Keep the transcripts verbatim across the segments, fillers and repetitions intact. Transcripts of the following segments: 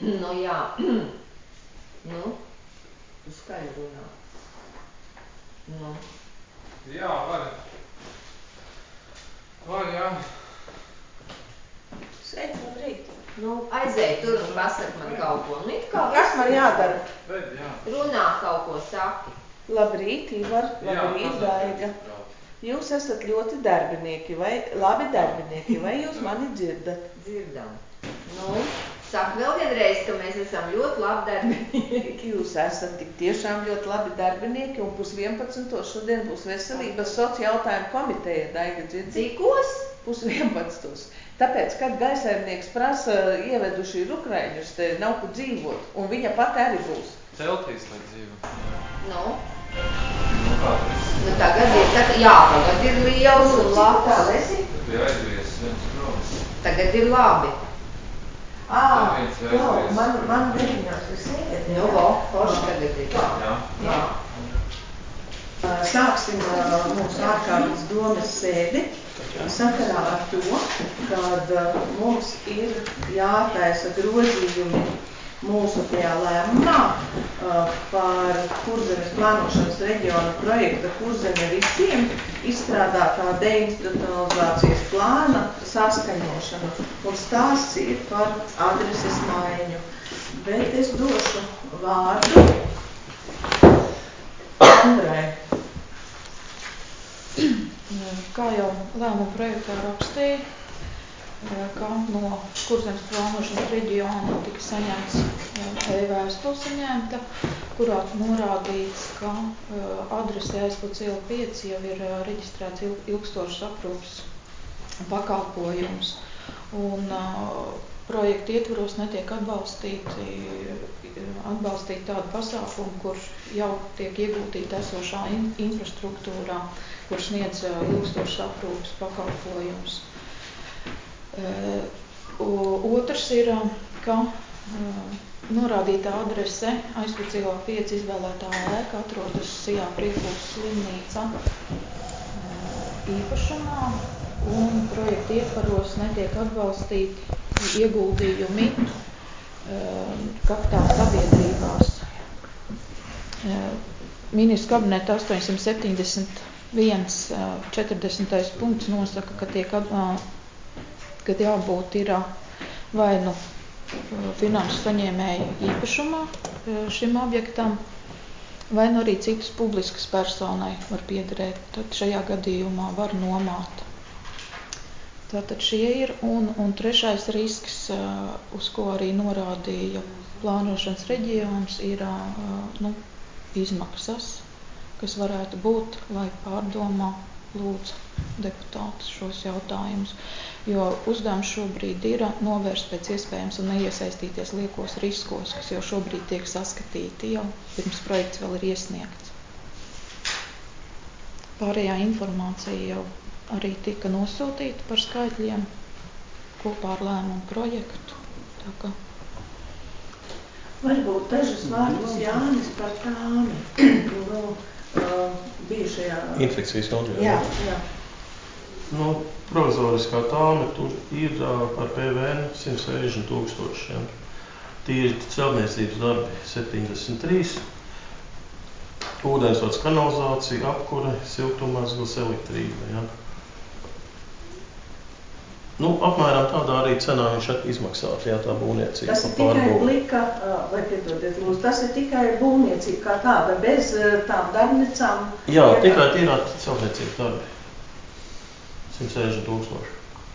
Nu, jā. Nu, tu skaļi runā. Nu. Jā, var. Var, jā. Sveic, labrīt. Nu, aizēj tur un pasaka man kaut ko. Nu, it kā Kas man jādara? Bet, jā. Runā kaut ko saki. Labrīt, Ivar, labrīt, Daiga. Jūs esat ļoti darbinieki, vai labi darbinieki, vai jūs mani dzirdat? Dzirdam. Nu, saka vēl vienreiz, ka mēs esam ļoti labi darbinieki. Jūs esat tik tiešām ļoti labi darbinieki, un pus vienpadsmitos šodien būs veselības sociālā jautājuma komiteja, Daiga dzirdi? Cikos? Pus vienpadsmitos. Tāpēc, kad gaisēmnieks prasa ieveduši ir ukraiņus, te nav kur dzīvot, un viņa pati arī būs. Celtīs, lai dzīvo. Nu? Nu, kā tas? Nu, tagad ir, tagad, jā, tagad ir liels un labs. Tā, lesi? Tu bija aizvies viens promis. Tagad ir labi. Ā, viens ir jau, aizvies. man, man beļinās ir sievieti. Nu, vo, forši tagad ir. Jā. Jā. Sāksim mūsu ārkārtas domes sēdi sakarā ar to, kad mums ir jātaisa grozījumi mūsu tajā lēmumā par Kurzemes plānošanas reģiona projekta Kurzeme visiem izstrādātā deinstitucionalizācijas plāna saskaņošanu. Un stāsts ir par adreses maiņu. Bet es došu vārdu Andrai. Kā jau lēmuma projektā rakstīja, ka no Kurzemes plānošanas reģiona tika saņemts e-vēstule saņemta, kurā norādīts, ka adrese Aizpils iela pieci jau ir reģistrēts ilgstošas aprūpes pakalpojums. Un projekta ietvaros netiek atbalstīti, atbalstīti tādi pasākumi, kur jau tiek ieguldīta esošā in, infrastruktūrā, kur sniedz ilgstošas aprūpes pakalpojumus. Uh, otrs ir, ka uh, norādītā adrese Aizpils ielā pieci izvēlētā ēka atrodas Sijā Priekūras slimnīca uh, īpašumā, un projekta ietvaros netiek atbalstīti ieguldījumi uh, kapitāla sabiedrībās. Uh, Ministru kabineta astoņsimt septiņdesmit viens četrdesmitais punkts nosaka, ka tiek atbalstīti, kad jābūt ir vai nu finanšu saņēmēju īpašumā šim objektam, vai nu arī citas publiskas personai var piederēt, tad šajā gadījumā var nomāt. Tātad šie ir, un, un trešais risks, uz ko arī norādīja plānošanas reģions, ir nu, izmaksas, kas varētu būt, lai pārdomā lūdzu deputātus šos jautājumus. Jo uzdevums šobrīd ir novērst pēc iespējams un neiesaistīties liekos riskos, kas jau šobrīd tiek saskatīti jau pirms projekts vēl ir iesniegts. Pārējā informācija jau arī tika nosūtīta par skaitļiem kopā ar lēmumu projektu. Tā kā... Varbūt dažas vārdus Jānis par tāmi. Nu, uh, bijušajā... Infekcijas kontrolē. Jā, jā. Nu, provizoriskā tāme tur ir uh, par P V N simt sešdesmit tūkstoši. Ja. Tīri celtniecības darbi septiņdesmit trīs, ūdensvads kanalizācija, apkure, siltummezgls, elektrība. Ja. Nu, apmēram tādā arī cenā viņš izmaksās, ja tā būvniecība. Tas ir tikai blika, vai piedodiet, lūdzu, tas ir tikai būvniecība kā tāda, bez tām darbnīcām. Jā, tikai tīrāt celtniecības darbi. simt sešdesmit tūkstoši.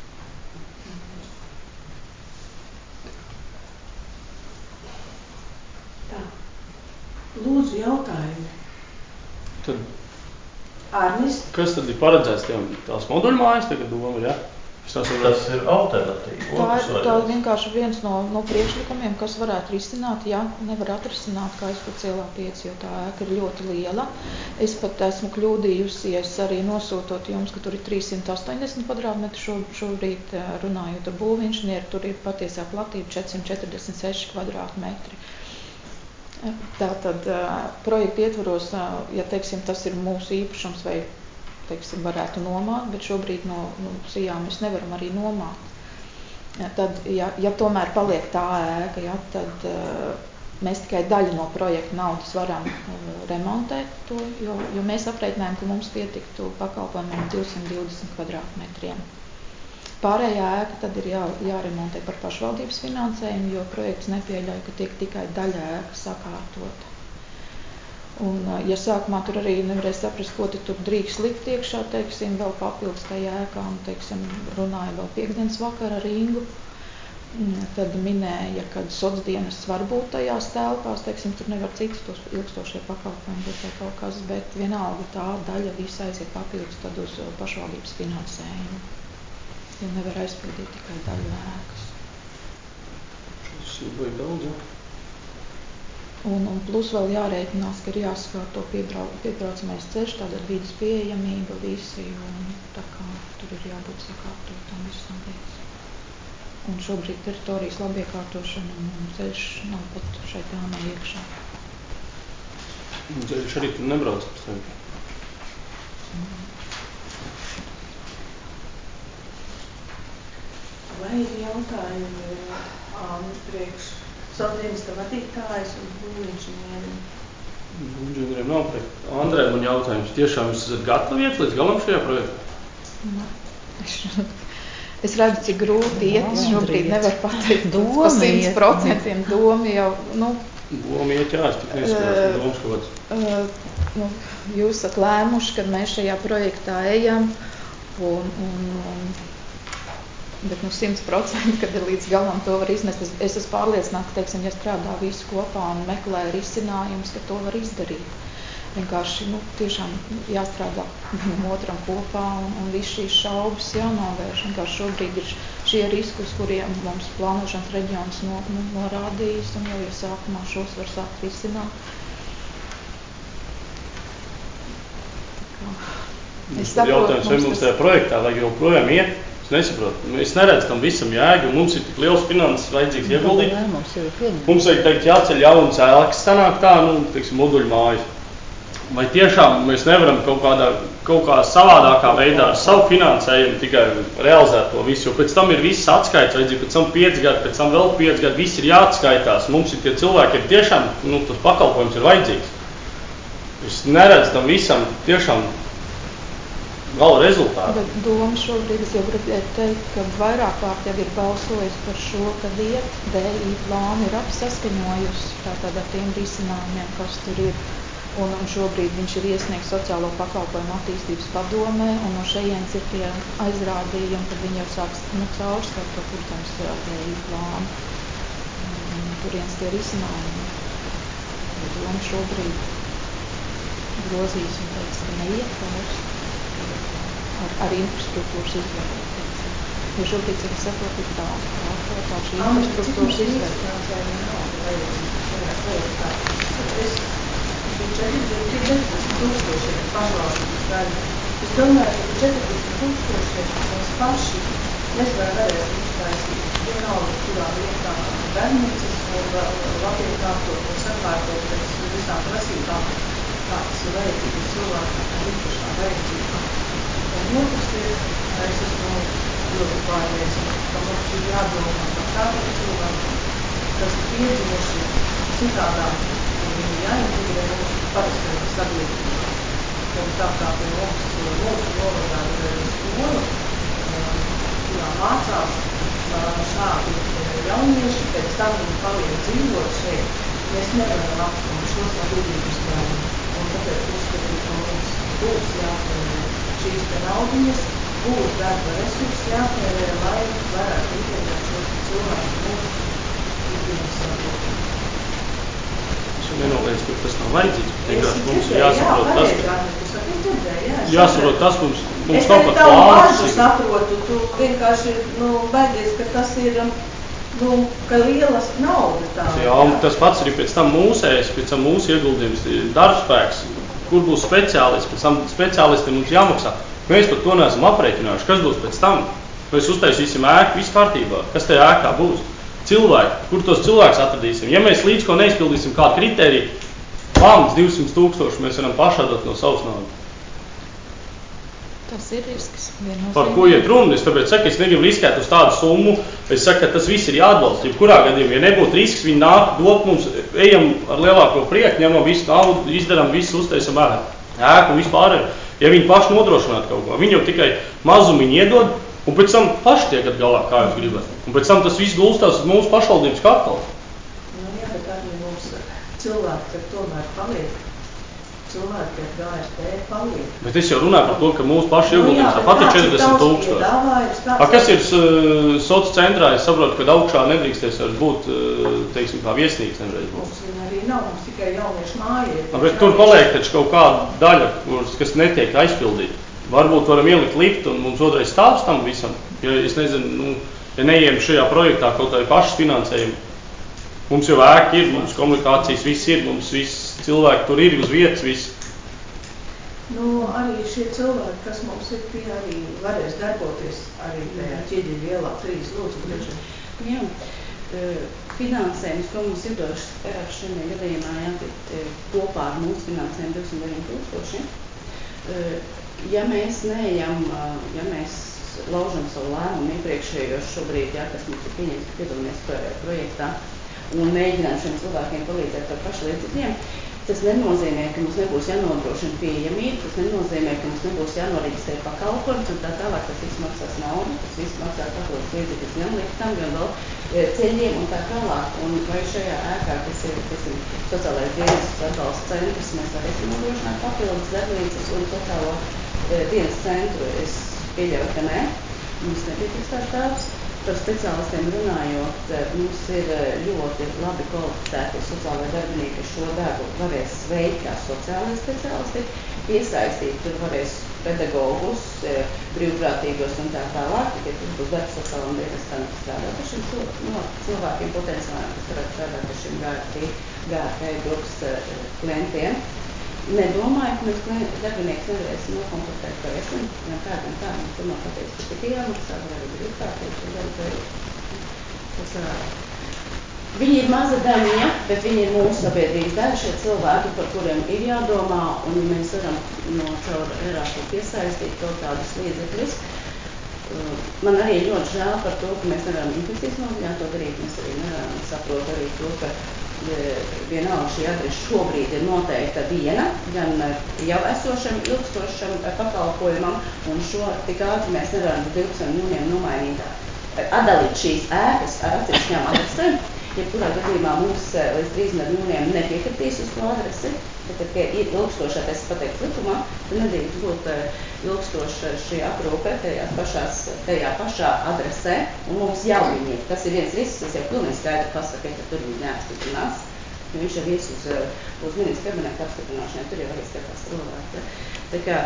Tā. Lūdzu jautājumi. Tad, Arnis? kas tad ir paredzēts tiem tās moduļmājas tagad doma, ja? Tas ir alternatīva. Tā ir, tā ir vienkārši viens no, no priekšlikumiem, kas varētu risināt, ja nevar atrisināt, kā Aizpils ielā pieci, jo tā ēka ir ļoti liela. Es pat esmu kļūdījusies arī nosūtot jums, ka tur ir trīssimt astoņdesmit kvadrātmetri šo, šobrīd runājot ar būvinženieri, tur ir patiesā platība četrsimt četrdesmit seši kvadrātmetri. Tātad projekta ietvaros, ja teiksim, tas ir mūsu īpašums vai teiksim, varētu nomāt, bet šobrīd no, no Sijā mēs nevaram arī nomāt. Ja, tad, ja, ja tomēr paliek tā ēka, ja, tad uh, mēs tikai daļu no projekta naudas varam uh, remontēt to, jo, jo mēs aprēķinājām, ka mums pietiktu pakalpojumiem divsimt divdesmit kvadrātmetriem. Pārējā ēka tad ir jā, jāremontē par pašvaldības finansējumu, jo projekts nepieļauj, ka tiek tikai daļa ēka sakārtota. Un, ja sākumā tur arī nevarēja saprast, ko tur drīkst likt iekšā, teiksim, vēl papildus tajā ēkā, un, teiksim, runāja vēl piekdienas vakar ar Ingu, tad minēja, ka socdienas var būt tajās telpās, teiksim, tur nevar citus tos ilgstošie pakalpojumi būt vai kaut kas, bet vienalga tā daļa visa aiziet papildus tad uz pašvaldības finansējumu. Jo nevar aizpildīt tikai daļu ēkas. Tas ir baigi daudz, jā. Un, un plus vēl jārēķinās, ka ir jāsakārto piebrauc, piebraucamais ceļš, tātad vidas pieejamība visi, un tā kā tur ir jābūt sakārtotam visam lietas. Un šobrīd teritorijas labiekārtošana un ceļš nav pat šeit jāmē iekšā. Un ceļš arī tur nebrauc pēc tevi. Mm. Vai ir jautājumi Ānu priekš sociālista vadītājas un būvinženieriem? Būvinženieriem nav priekš. Andrē, man jautājums, tiešām jūs esat gatavi iet līdz galam šajā projektā? No. Es redzu, cik grūti iet, es šobrīd nevaru pateikt pa simt procentiem domi jau, nu. Domi iet, jā, es tik nesaprotu, domas kaut kāds. Uh, nu, jūs esat lēmuši, kad mēs šajā projektā ejam, un, un, un bet nu simt procenti, kad ir līdz galam to var iznest. Es, es esmu pārliecināta, ka, teiksim, ja strādā visi kopā un meklē risinājumus, ka to var izdarīt. Vienkārši, nu, tiešām jāstrādā vienam otram kopā un, un viss šīs šaubas jānovērš. Vienkārši šobrīd ir šie riski, uz kuriem mums plānošanas reģions no, nu, norādījis, un jau, ja sākumā šos var sākt risināt. Es saprotu, jautājums, vai mums tajā projektā vajag joprojām iet? Es nesaprotu. Es neredzu tam visam jēgu, un mums ir tik liels finanses vajadzīgs ieguldīt. Mums ir pieņem. Mums vajag teikt jāceļ jaunas ēkas, sanāk tā, nu, teiksim, moduļu mājas. Vai tiešām mēs nevaram kaut kādā, kaut kā savādākā veidā ar savu finansējumu tikai realizēt to visu, jo pēc tam ir viss atskaits, vajadzīgi pēc tam pieci gadi, pēc tam vēl pieci gadi, viss ir jāatskaitās. Mums ir tie cilvēki, ir tiešām, nu, tas pakalpojums ir vajadzīgs. Es neredzu tam visam tiešām gala rezultātu. Bet doma šobrīd, es jau gribēju teikt, ka vairāk kārt jau ir balsojis par šo, kad iet D I plānu ir apsaskaņojusi tātad ar tiem risinājumiem, kas tur ir. Un, un šobrīd viņš ir iesniegts sociālo pakalpojumu attīstības padomē, un no šejienes ir tie aizrādījumi, kad viņi jau sāks nu, caurskatu, protams, D I plānu. Un turienes tie risinājumi. Doma šobrīd grozīs un teiks, ka neiet vairs. Ar, ar infrastruktūras izvērtēt. Jo šobrīd, cik saprotu, ir tā, tā, tā, tā šī infrastruktūras izvērtēt. Es četrdesmit tūkstoši ir pašvaldības daļa. Es domāju, ka četrdesmit tūkstoši mēs paši nezvēr varēsim uztaisīt vienalga, kurā vietā bērnīcas un labiekārtot un sakārtot pēc visām prasībām, kādas ir vajadzības cilvēkiem un īpašām vajadzībām. Un otrs ir, es esmu ļoti pārliecināta, ka mums ir jādomā par tādiem cilvēkiem, kas ir piedzimuši citādāk, un viņi jāintegrē mūsu parastajā sabiedrībā. Un tā kā pie mums, mūsu novadā ir arī skola, kurā mācās šādi jaunieši, pēc tam viņi paliek dzīvot šeit, mēs nevaram atstumt šo sabiedrības daļu. Un tāpēc uzskatīt, ka mums būs jāatvēlē šīs te naudiņas, būs darba resursi jāatvēlē, lai varētu integrēt šos cilvēkus mūsu ikdienas sabiedrībā. Es nenoliedzu, ka tas nav vajadzīgs, bet vienkārši mums ir jāsaprot tas, ka jāsaprot tas, mums, mums es nav pat tavu plāns. bažu saprotu, tu vienkārši, nu, baidies, ka tas ir, nu, ka lielas nauda tā. Jā, un tas pats ir pēc tam mūsējs, pēc tam mūsu ieguldījums, darbspēks, kur būs speciālisti, pēc tam speciālisti mums jāmaksā. Mēs pat to neesam aprēķinājuši, kas būs pēc tam. Mēs uztaisīsim ēku, viss kārtībā, kas tajā ēkā būs. Cilvēki, kur tos cilvēkus atradīsim. Ja mēs līdz ko neizpildīsim kādu kritēriju, lāmas divsimt tūkstoši mēs varam pašādot no savas naudas. Tas ir risks. Par ko iet runa? Es tāpēc saku, es negribu riskēt uz tādu summu. Es saku, ka tas viss ir jāatbalsta. Jebkurā gadījumā, ja nebūtu risks, viņi nāk, dot mums, ejam ar lielāko prieku, ņemam visu naudu, izdarām visu, uztaisam ēku un vispār. Ja viņi paši nodrošinātu kaut ko, viņi jau tikai mazumiņu iedod, un pēc tam paši tiekat galā, kā jūs gribat. Un pēc tam tas viss gulstās uz mūsu pašvaldības kapalu. Nu, jā, bet arī mums cilvēki, kad tomēr paliek. Cilvēki ar G S P paliek. Bet es jau runāju par to, ka mūsu paši ieguldījums tāpat ir četrdesmit tūkstoši. A, kas ir uh, soci centrā? Es saprotu, ka augšā nedrīkstēs vairs būt, uh, teiksim, kā viesnīca nevarēs būt. Mums viņa arī nav, mums tikai jauniešu māja. A, bet tur paliek taču kaut kāda daļa, kas netiek aizpildīta. Varbūt varam ielikt liftu un mums otrais stāvs tam visam. Ja es nezinu, nu, ja neejam šajā projektā kaut vai pašas finansējumu. Mums jau ēka ir, mums komunikācijas viss ir, mums viss cilvēki tur ir uz vietas viss. Nu, arī šie cilvēki, kas mums ir, tie arī varēs darboties arī tajā ķieģeļa ielā trīs lūdzu priekšā. Jā, finansējums, ko mums ir došs Eiropas šajā gadījumā, jā, kopā ar mūsu finansējumu divsimt deviņi tūkstoši. Ja mēs neejam, ja mēs laužam savu lēmumu iepriekšējos šobrīd, jā, kas mums ir pieņems, piedalāmies projektā, un mēģinām šiem cilvēkiem palīdzēt ar pašlīdzekļiem, tas nenozīmē, ka mums nebūs jānodrošina pieejamība, tas nenozīmē, ka mums nebūs jānoreģistrē pakalpojums un tā tālāk, tas viss maksās naudu, tas viss maksās papildus līdzekļus gan liftam, gan vēl ceļiem un tā tālāk. Un vai šajā ēkā, kas ir, kas ir sociālais dienas atbalsta centrs, mēs varēsim nodrošināt papildus darbnīcas un sociālo e, dienas centru, es pieļauju, ka nē, mums nepietiks tāds darbs. Par speciālistiem runājot, mums ir ļoti labi kvalificēti sociālai darbinieki, kas šo darbu varēs veikt kā sociālai speciālisti, piesaistīt, tur varēs pedagogus, brīvprātīgos un tā tālāk, tikai tur būs darbs sociālam dienestam strādāt ar šiem no, cilvēkiem potenciāliem, kas varētu strādāt ar šiem G R T grupas klientiem. Nedomāju, ka mēs darbinieks nevarēsim nokomplektēt par esmu, gan kā, gan kā, mums tomēr pateiks, ka tikai jāmaksā, var arī brīvprātīgi un darba. Viņi ir maza daļa, bet viņi ir mūsu sabiedrības daļa, šie cilvēki, par kuriem ir jādomā, un mēs varam no caur Erāku piesaistīt kaut kādus līdzekļus. Man arī ļoti žēl par to, ka mēs nevaram investīcijas noziņā to darīt, mēs arī nevaram saprot arī to, ka vienalga šī adrese šobrīd ir noteikta viena, gan jau esošam ilgstošam pakalpojumam, un šo tik ātri mēs nevaram divpadsmit miljoniem nomainīt, atdalīt šīs ēkas ar atsevišķām adresēm. Jebkurā gadījumā mums līdz trīsdesmit miljoniem nepiekritīs uz to adresi, tad, ka ir ilgstošā, tas pateikt likumā, tad nedrīkst būt ilgstoša šī aprūpe tajās pašās, tajā pašā adresē, un mums jau viņi ir. Tas ir viens risks, tas jau pilnīgi skaidri pasaka, ka tur viņi neapstiprinās, jo viņš jau vies uz, uz ministra kabineta apstiprināšanai, tur jau arī skatās cilvēki. Tā kā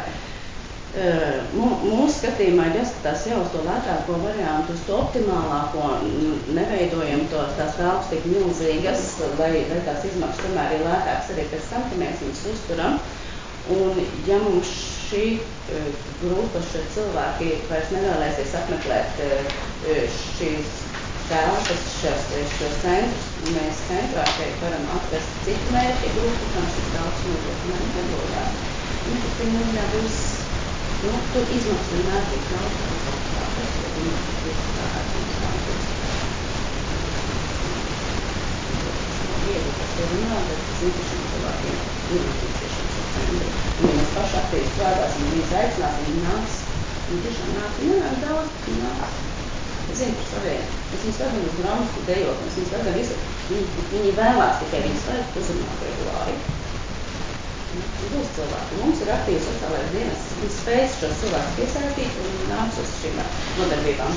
mūsu skatījumā ir jāskatās jau uz to lētāko variantu, uz to optimālāko, neveidojam to, tās telpas tik milzīgas, lai, lai tās izmaksas tomēr ir lētākas arī pēc tam, ka mēs viņus uzturam. Un ja mums šī grupa, šie cilvēki vairs nevēlēsies apmeklēt šīs telpas, šos, šos centrus, mēs centrā šeit varam atrast citu mērķi grupu, kam šis telpas nodrošinājumi nebūs. Un tas ir nezināja būs, nu, tur izmaksas vienmēr tiek naudas, tāpēc, ja viņi ir tādi viegli, kas ir runā, bet zinu, šiem cilvēkiem ir nepieciešams šo centru. Un ja mēs paši aktīvi strādāsim, viņus aicināsim, viņi nāks, viņi tiešām nāks, viņi nenāk daudz, viņi nāks. Es zinu par saviem, es viņus vedam uz grāmatu dejot, es viņus vedam visu, viņi, viņi vēlās tikai viņus vajag uzrunāt regulāri. Būs cilvēki. Mums ir aktīvi sociālais dienas, viņš spējas šos cilvēkus piesaistīt un nāks uz šīm nodarbībām.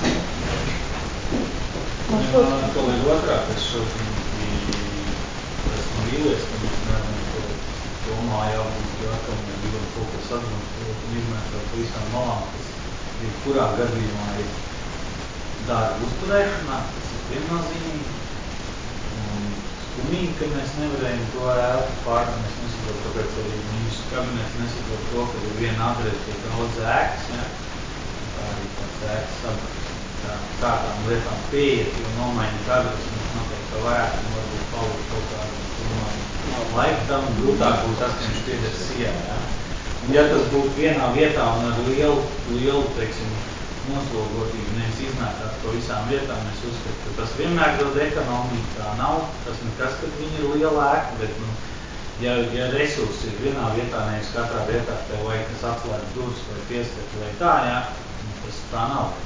Man kolēģi otrāk, es šodien esmu vīlies, ka mēs nevaram to domāju jābūt jākam, ja gribam kaut ko sadrumstot un izmētot visām malām, kas ir kurā gadījumā ir darba uzturēšanā, tas ir viennozīmīgi. Skumīgi, ka mēs nevarējam to ēku pār, mēs nesaprot, tāpēc arī ministrs kabinets nesaprot to, ka ir viena adrese ir daudz ēkas, ja? Tā arī tāds ēkas tā, tādām lietām pieiet, jo nomainīt adresi mums noteikti ka varētu, un varbūt palikt kaut kādu, domāju, laiku tam grūtāk būs tas, ka viņš piedars sijā, ja? Ja tas būtu vienā vietā un ar lielu, lielu teiksim, noslogotību, nevis izmētāt pa visām vietām, es uzskatu, ka tas vienmēr dod ekonomiju, tā nav, tas nekas, kad viņi ir liela ēka, bet, nu, ja, ja resursi ir vienā vietā, nevis katrā vietā, tev vajag kas atslēgt durvis vai pieskat vai tā, jā, tas tā nav.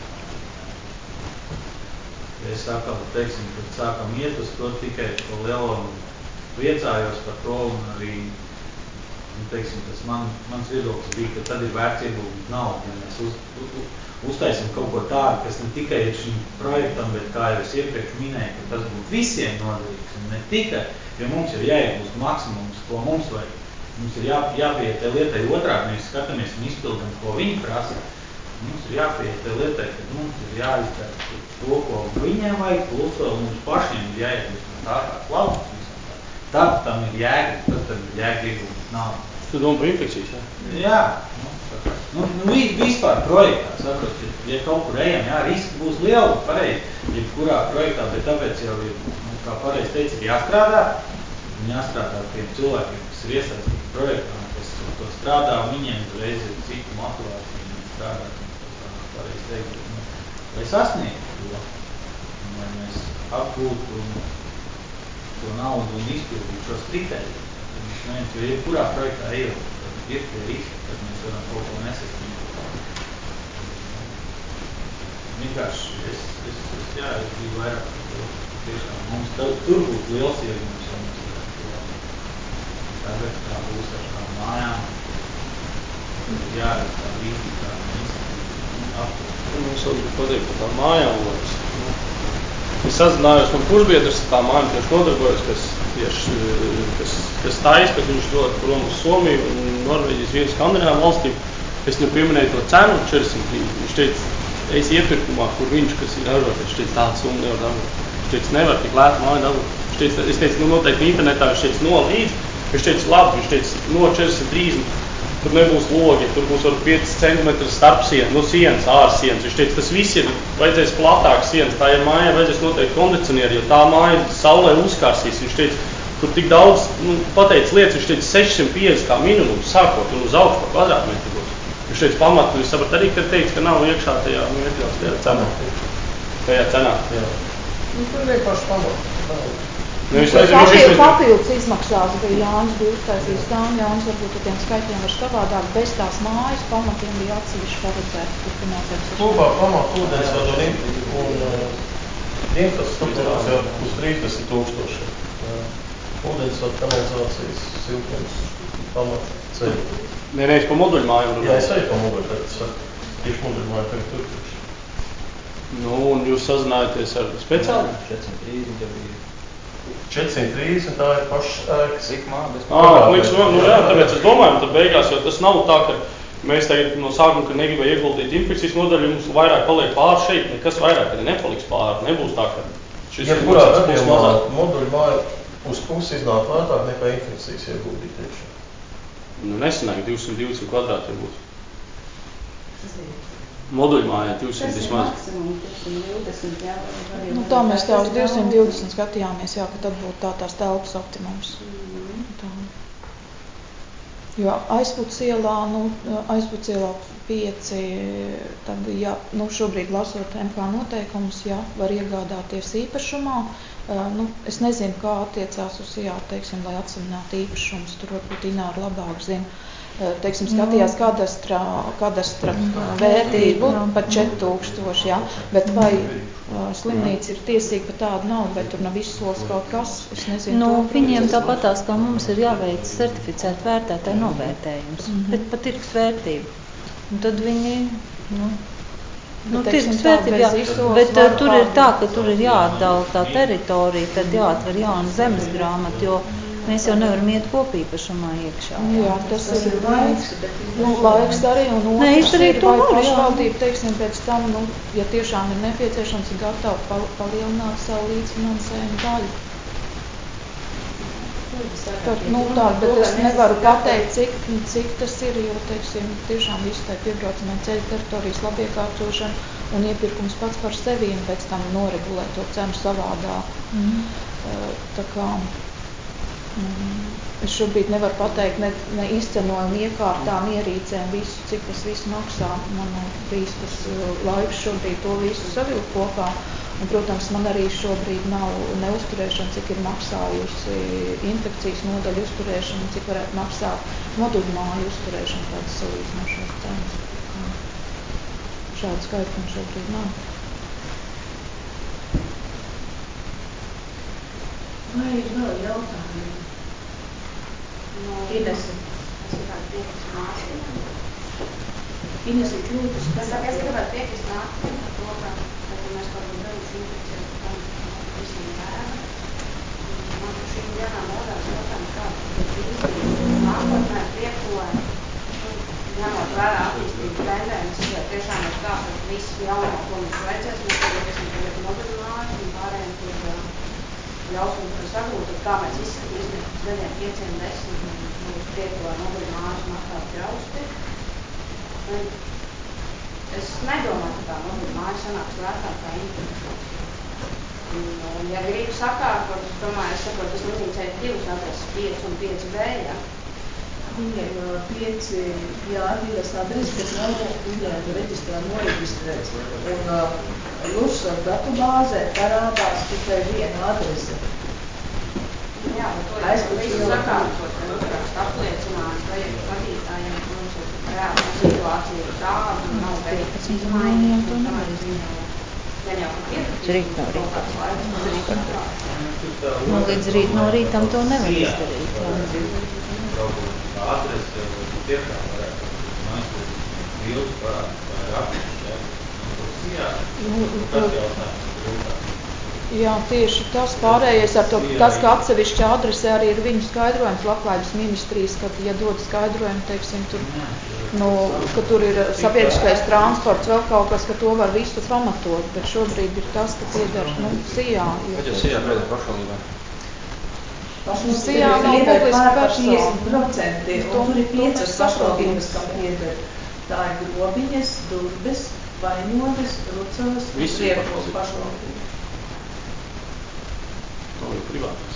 Ja es atkal, teiksim, kad sākam iet uz to tikai pa lielo un priecājos par to un arī, nu, teiksim, tas man, mans viedoklis bija, ka tad ir vērts ieguldīt naudu, ja mēs uz, uz, uztaisim kaut ko tādu, kas ne tikai ir šim projektam, bet kā jau es iepriekš minēju, ka tas būtu visiem noderīgs un ne tikai, jo mums ir jāiegūst maksimums, ko mums vajag. Mums ir jā, jāpieiet tai lietai otrāk, mēs skatāmies un izpildam, ko viņi prasa. Mums ir jāpieiet tai lietai, ka mums ir jāizdara to, ko viņiem vajag, plus vēl mums pašiem ir jāiegūst no tā kāds labums visam tā. Tad tam ir jēga, tad tam ir jēga iegūst naudu. Tu domā par infekcijas, jā? Jā, nu, nu, nu vispār projektā, saprot, ja, ja kaut kur ejam, jā, riski būs lieli, pareizi, jebkurā projektā, bet tāpēc jau ir, nu, kā pareizi teica, ir jāstrādā, un jāstrādā ar tiem cilvēkiem, kas ir iesaistīti projektā, kas to strādā, un viņiem uzreiz ir cita motivācija, viņi strādā, kā pareizi teikt, nu, lai sasniegtu to, un lai mēs apgūtu to naudu un izpildītu šos kritērijus. Jo jebkurā projektā ir, ir tie riski, kad mēs varam kaut ko nesasniegt. Vienkārši es, es, es, jā, es gribu vairāk par to, tiešām mums tā, tur būtu liels iegums, ja mēs varētu to tagad, kā būs ar tām mājām, tad ir jāredz tā vīdi, kā mēs aptuveni. Mums vēl bija pateikt par tām mājām, lai nu, es sazinājos man kursbiedrs ar tām mājām, tieši nodarbojas, kas tieši, kas, kas tais, kad viņš dod prom uz Somiju un Norvēģijas vienu Skandināvu valstīm. Es viņam pieminēju to cenu četrdesmit trīs. Viņš teica, eis iepirkumā, kur viņš, kas ir ražoties, viņš teica, tāda summa nevar dabūt. Viņš teica, nevar tik lētu māju dabūt. Viņš teica, es teicu, nu noteikti internetā, viņš teica, no līdz. Viņš teica, labi, viņš teica, no četrdesmit trīs, tur nebūs logi, tur būs var pieci centimetri starp sienu, no sienas, ārs sienas. Viņš teica, tas viss ir, vajadzēs platāks sienas, tā ja mājai vajadzēs noteikti kondicionieri, jo tā māja saulē uzkārsīs. Viņš teica, tur tik daudz, nu, pateicis lietas, viņš teica sešsimt piecdesmit kā minimums sākot un uz augšu par kvadrātmetru būs. Viņš teica pamatu, un es sapratu arī, ka teica, ka nav iekšā tajā, nu, iekļauts tajā cenā. Tajā cenā. Jā. Nu, tur vienkārši pamatu. Nevis, Papil, viņš izmet... papildus izmaksās bija Jānis bija uztaisījis tām, Jānis varbūt ar tiem skaitļiem var savādāk, bez tās mājas pamatiem bija atsevišķi paredzēts, kur finansējums. Klubā pamatu ūdensvadu un, un uh, infrastruktūrās jau uz trīsdesmit tūkstoši. Ūdensvadu, kanalizācijas, siltums, pamatu ceļu. Nē, reiz pa moduļu mājām. Jā, es arī pa moduļu, bet es tieši moduļu māju tagad turpināšu. Nu, un jūs sazinājāties ar speciāli? četrdesmit trīs jau bija. četrdesmit trīs, un tā ir paša ēkas. Cik mādes? Ā, kliks, nu, nu jā, tāpēc es domāju, tad beigās, jo tas nav tā, ka mēs tagad no sākuma, ka negribēja ieguldīt infekcijas nodaļu, mums vairāk paliek pāri šeit, nekas vairāk, kad nepaliks pāri, nebūs tā, ka šis ja kurā gadījumā moduļu māja uz pusi iznāk lētāk nekā infekcijas ieguldīt tieši. Nu, nesanāk, divsimt divdesmit kvadrāti būs. Moduļu mājā divsimt vismaz. Tas ir maksimums, divsimt divdesmit, jā. Nu, tā mēs tā uz divsimt divdesmit skatījāmies, jā, ka tad būtu tā tās telpas optimums. Mm. Tā. Jo aizputs ielā, nu, aizputs ielā pieci, tad, jā, nu, šobrīd lasot M K noteikumus, jā, var iegādāties īpašumā. Uh, nu, es nezinu, kā attiecās uz, jā, teiksim, lai atsaminātu īpašums, tur varbūt Ināra labāk zina. Uh, teiksim, skatījās kadastra, kadastra vērtību par četri tūkstoši, jā, bet vai uh, slimnīca ir tiesīga par tādu naudu, vai tur nav izsols kaut kas, es nezinu. Nu, to, viņiem es... tāpatās, kā mums ir jāveic certificēt vērtētāju novērtējums, mm -hmm. bet par tirgus vērtību. Un tad viņi, nu, nu tirgus vērtība, jā, bet uh, tur ir tā, ka tur ir jāatdala tā teritorija, tad jāatver jauna zemes grāmata, jo mēs jau nevaram iet kopīpašumā iekšā. Jā, tas ir laiks, nu, laiks arī, un otrs ir, vai pašvaldība, teiksim, pēc tam, nu, ja tiešām ir nepieciešams, ir gatavi pal palielināt savu līdzfinansējumu daļu. Tad, nu, tā, bet es nevaru pateikt, cik, cik tas ir, jo, teiksim, tiešām visu tā piebraucamā ceļa teritorijas labiekārtošana un iepirkums pats par sevi un pēc tam noregulē to cenu savādāk. Mm. Tā kā... Es šobrīd nevaru pateikt ne, ne izcenojumu iekārtām, ierīcēm, visu, cik tas viss maksā. Man nav bijis tas laiks šobrīd to visu savilkt kopā. Un, protams, man arī šobrīd nav neuzturēšana, cik ir maksājusi infekcijas nodaļu uzturēšana, cik varētu maksāt moduļu māju uzturēšana, kādas salīdzinošās cenas. Šādu skaitu man šobrīd nav. Vai ir vēl jautājumi? No, Inese. Es gribētu piekrist Mārtiņam. Inese, lūdzu, Es saku, es gribētu piekrist Mārtiņam par to, ka tad mēs kaut kādā brīdis infekcijas tam visiem vērā. Man par šīm dienām radās jautājums, kā tad nākotnē priekolē, ņemot vērā attīstību tendences, ja tiešām ir tā, ka viss jauno, ko mums vajadzēs, mēs tagad esam tagad moduļmājas un pārējiem tur ļaus mums par sagūtu, kā mēs izskatīsimies pēc gadiem pieciem, desmit, un mums priekolē moduļmājas maksāt jausti. Es nedomāju, ka tā moduļmāja sanāks vērtāk kā infekcija. Un, ja gribu sakārtot, es domāju, es saprotu, tas slimnīcai ir divas adreses, pieci un pieci B, ja? Viņiem pieci, jā, divas adreses, kas nav viņiem reģistrā noreģistrēts. Un uh, jūsu datubāzē parādās tikai viena adrese. Jā, bet to ir visu sakārtot, ja uzrakst apliecinājums projektu vadītājiem, ka mums ir reāla situācija ir tāda, un nav veikts izmaiņas, un tomēr viņi jau, gan jau, ka piedakīs, un kaut kāds laiks, un Nu, līdz rīt no rītam to nevar izdarīt. Jā. Adrese tiešām varētu mājas bildes parādīt vai rakstus, ja? Nu, tas jautājums grūtāk. Jā, tieši tas pārējais ar to, tas, ka atsevišķā adresē arī ir viņu skaidrojums labklājības ministrijas, kad, ja dod skaidrojumu, teiksim, tur, nu, ka tur ir sabiedriskais transports, vēl kaut kas, ka to var visu pamatot, bet šobrīd ir tas, ka pieder, nu, Sijā. Kad jau Sijā pieder pašvaldībā? Sijā nav publiska persona. piecdesmit procenti, un tur ir piecas pašvaldības, kam pieder. Tā ir Grobiņas, Durbes, Vainodes, Rucavas un Priekos pašvaldības. Nav jau privātais.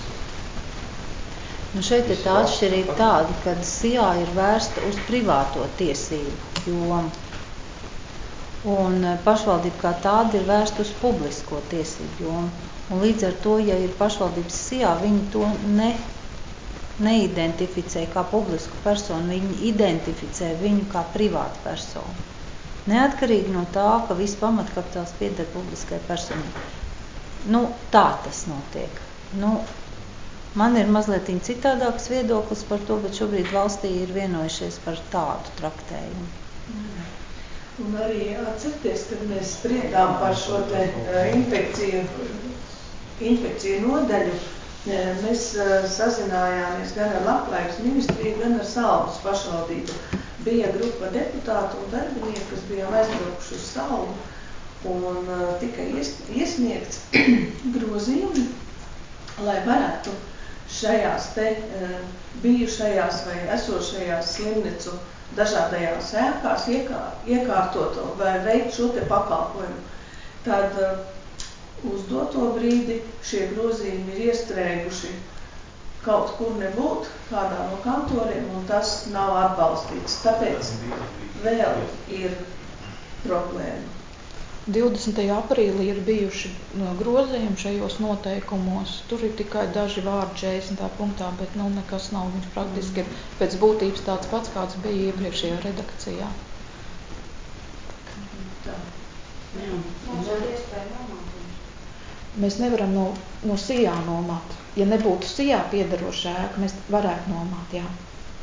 Nu, šeit ir tā atšķirība tāda, ka Sijā ir vērsta uz privāto tiesību jomu. Un pašvaldība kā tāda ir vērsta uz publisko tiesību jomu. Un līdz ar to, ja ir pašvaldības Sijā, viņi to ne, neidentificē kā publisku personu, viņi identificē viņu kā privātu personu. Neatkarīgi no tā, ka viss pamatkapitāls pieder publiskai personai. Nu, tā tas notiek. Nu, man ir mazliet citādāks viedoklis par to, bet šobrīd valstī ir vienojušies par tādu traktējumu. Un arī atcerieties, kad mēs spriedām par šo te infekciju, infekciju nodaļu, mēs sazinājāmies gan ar Labklājības ministriju, gan ar Salmas pašvaldību. Bija grupa deputātu un darbinieku, kas bijām aizbraukuši uz Salmu, un tika ies, iesniegts grozījumi, lai varētu šajās te bijušajās vai esošajās slimnicu dažādajās ēkās iekār, iekārtot vai veikt šo te pakalpojumu. Tad uz doto brīdi šie grozījumi ir iestrēguši kaut kur nebūt, kādā no kantoriem, un tas nav atbalstīts. Tāpēc vēl ir problēma. divdesmitajā aprīlī ir bijuši grozījumi šajos noteikumos. Tur ir tikai daži vārdi četrdesmitā punktā, bet nu, nekas nav. Viņš praktiski ir pēc būtības tāds pats, kāds bija iepriekšējā redakcijā. Tā. Mēs nevaram no, no Sijā nomāt. Ja nebūtu Sijā piederoša ēka, mēs varētu nomāt, jā.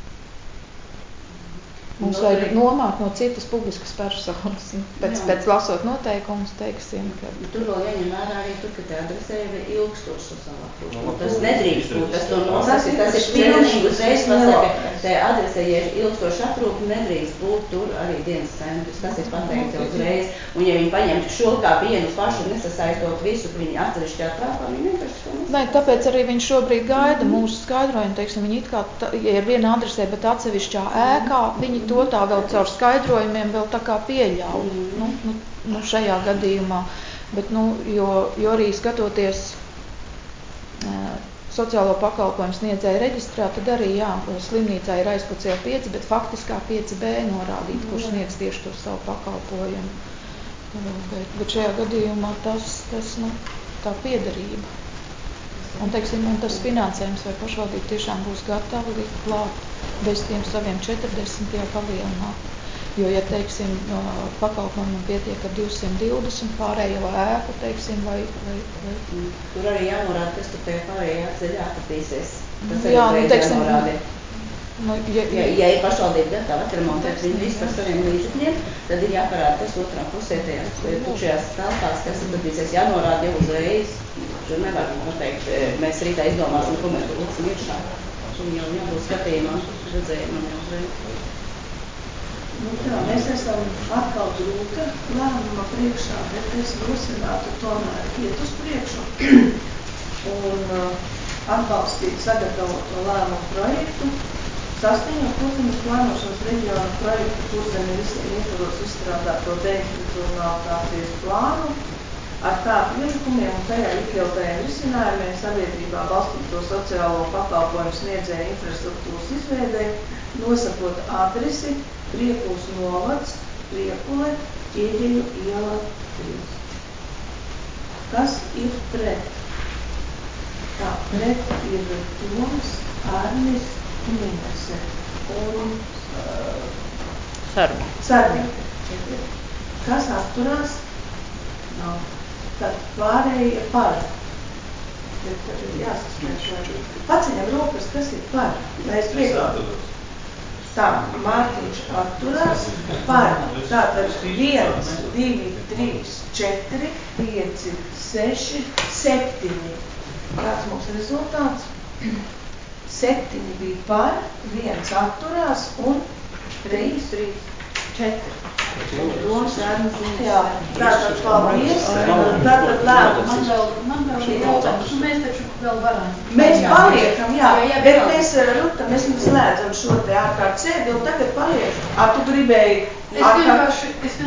Mums vajag nomāt no citas publiskas personas. Pēc, pēc lasot noteikumus, teiksim, ka... Tur vēl jāņem vērā arī tur, ka te adresē ir ilgstošs sociālā aprūpe. Tas nedrīkst būt, tas to nosaka. Tas ir pilnīgi uzreiz pasaka, te adresē, ja ir ilgstošs aprūpe, nedrīkst būt tur arī dienas centrs. Tas ir pateikts uzreiz. Un ja viņi paņemtu šo kā vienu pašu, nesasaistot visu, ka viņi atsevišķā trāpā, viņi vienkārši to nesasaist. Nē, tāpēc arī viņš šobrīd gaida mūsu skaidrojumu, teiksim, viņi it kā, ja ir viena adresē, bet atsevišķā ēkā, viņi to tā vēl caur skaidrojumiem vēl tā kā pieļauj, mm. nu, nu, nu šajā gadījumā, bet, nu, jo, jo arī skatoties uh, sociālo pakalpojumu sniedzēju reģistrā, tad arī, jā, slimnīcā ir aizpats jau pieci, bet faktiskā pieci B norādīt, kurš sniedz tieši to savu pakalpojumu. Bet, bet šajā gadījumā tas, tas nu, tā piederība. Un, teiksim, un tas finansējums vai pašvaldība tiešām būs gatava likt klāt bez tiem saviem četrdesmit jau palielināt. Jo, ja, teiksim, pakalpojumam pietiek ar divsimt divdesmit pārējo ēku, teiksim, vai... vai, vai. Tur arī jānorāda, kas tur tajā pārējā ceļā attīsies. Tas jā, arī nu, teiksim, jānorāda. Nu, ja, ja, ja ir pašvaldība gatava atremontēt viņu visu par saviem līdzekļiem, tad ir jāparāda tas otrā pusē tajās tukšajās telpās, kas attīsies, jānorāda jau uzreiz. Tur nevar pateikt, mēs rītā izdomāsim, ko mēs tur liksim iekšā. Viņi jau jābūt skatījumā, redzējumam jau uzreiz. Nu tā, mēs esam atkal grūta lēmuma priekšā, bet es rosinātu tomēr iet uz priekšu un uh, atbalstīt sagatavoto lēmumu projektu, saskaņot Kurzemes plānošanas reģiona projektu Kurzemi visiem ietvaros izstrādāto deinstitucionalitācijas plānu ar tādu likumiem un tajā iekļautajiem risinājumiem sabiedrībā balstīto sociālo pakalpojumu sniedzēju infrastruktūras izveidē, nosakot adresi Priekules novads, Priekule, Ķieģeļu iela trīs. Kas ir pret? Tā, pret ir Toms, Arnis un Inese un uh, Sarmi. Sarmi. Kas atturās? Nav. Tad pārējie ir par. Bet tad ir jāsaspriež, vai paceļam rokas, kas ir par. Lai es priekšu. Tā, Mārtiņš atturās par. Tātad viens, divi, trīs, četri, pieci, seši, septiņi. Kāds mums rezultāts? Septiņi bija par, viens atturās un trīs, trīs, četri. Domas ārmas un Jā, tātad paldies. Tātad lēmums. Man vēl, man vēl ir jautājums, nu mēs taču vēl varam. Mēs paliekam, jā, Jā, jā, bet vēl. mēs, Ruta, mēs slēdzam šo te ārkārt sēdi un tagad paliekam. Ar tu gribēji Es vienkārši, es